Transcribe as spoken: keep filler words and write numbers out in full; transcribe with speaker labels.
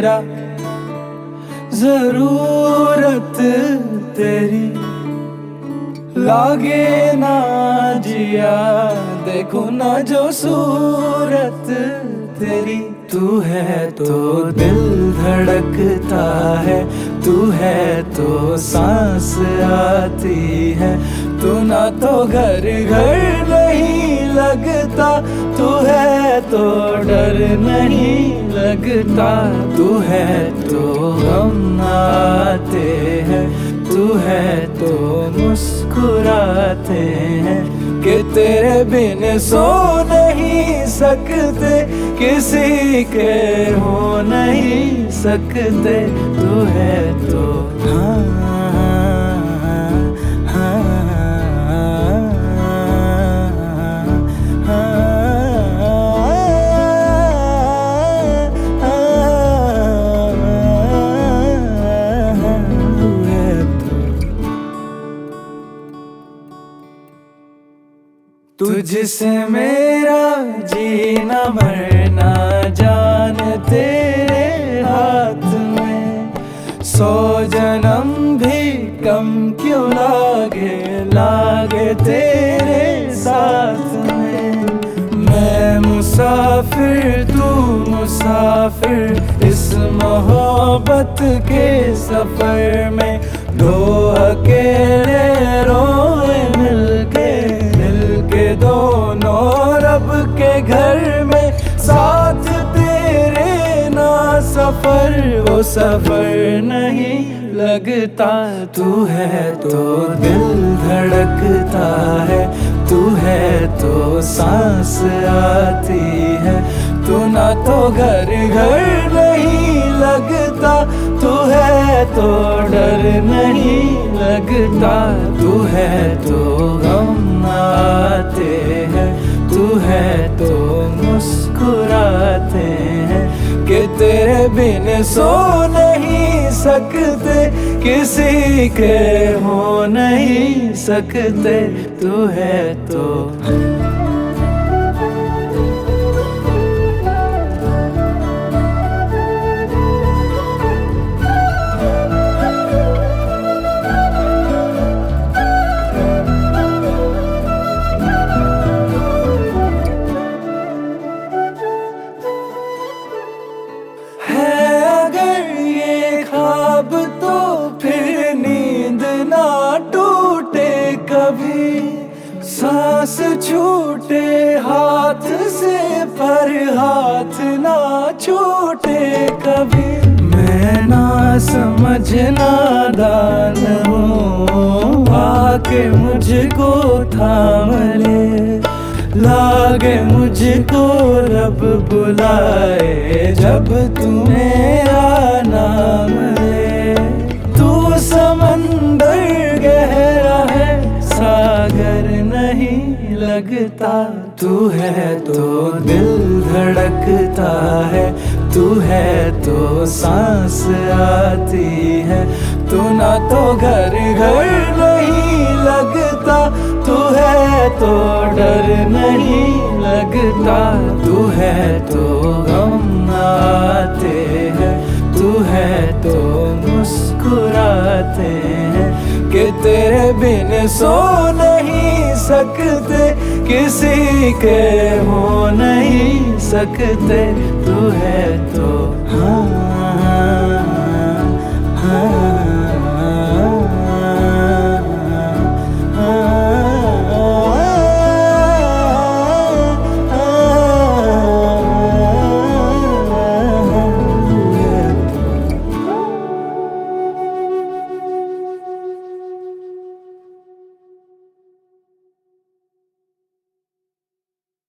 Speaker 1: मेरा जरूरत तेरी लागे ना जिया, देखो ना जो सूरत तेरी। तू है तो दिल धड़कता है, तू है तो सांस आती है, तू ना तो घर घर नहीं लगता, तू है तो डर नहीं लगता, तू है तो हम आते हैं, तू है तो मुस्कुराते हैं कि तेरे बिन सो नहीं सकते, किसी के हो नहीं सकते। तू है तो हाँ हाँ तुझसे मेरा जीना मरना जान तेरे हाथ में, सौ जन्म भी कम क्यों लागे लागे तेरे साथ में। मैं मुसाफिर तू मुसाफिर इस मोहब्बत के सफर में, दो अकेले रोए मिलके मिलके दोनों रब के घर में, साथ तेरे ना सफर वो सफर नहीं लगता। तू है तो दिल धड़कता है, तू है तो सांस आती है, तू ना तो घर घर नहीं लगता, तू है तो डर नहीं लगता, तू है तो गम आते हैं, तू है तो मुस्कुराते हैं कि तेरे बिन सो नहीं सकते, किसी के हो नहीं सकते। तू है तो अब तो फिर नींद ना टूटे कभी, सांस छूटे हाथ से पर हाथ ना छूटे कभी। मैं ना समझ नादान हूँ, आके मुझको थाम ले, लागे मुझको रब बुलाए जब तुम्हें आना मिले। तू समंदर गहरा है सागर नहीं लगता, तू है तो दिल धड़कता है, तू है तो सांस आती है, तू ना तो घर घर नहीं लगता, तू है तो डर नहीं लगता, तू है तो गम आते हैं, तू है तो मुस्कुराते हैं कि तेरे बिन सो नहीं सकते, किसी के हो नहीं सकते। तू है तो हाँ